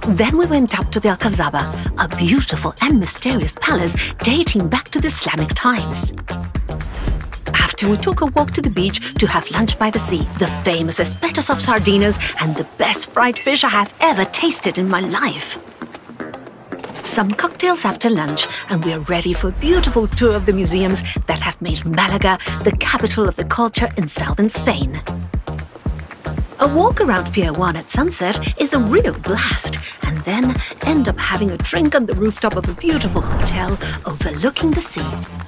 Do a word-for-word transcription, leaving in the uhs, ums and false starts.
Then we went up to the Alcazaba, a beautiful and mysterious palace dating back to the Islamic times. After, we took a walk to the beach to have lunch by the sea, the famous espetos of sardinas and the best fried fish I have ever tasted in my life. Some cocktails after lunch, and we are ready for a beautiful tour of the museums that have made Malaga the capital of the culture in southern Spain. A walk around Pier one at sunset is a real blast, and then end up having a drink on the rooftop of a beautiful hotel overlooking the sea.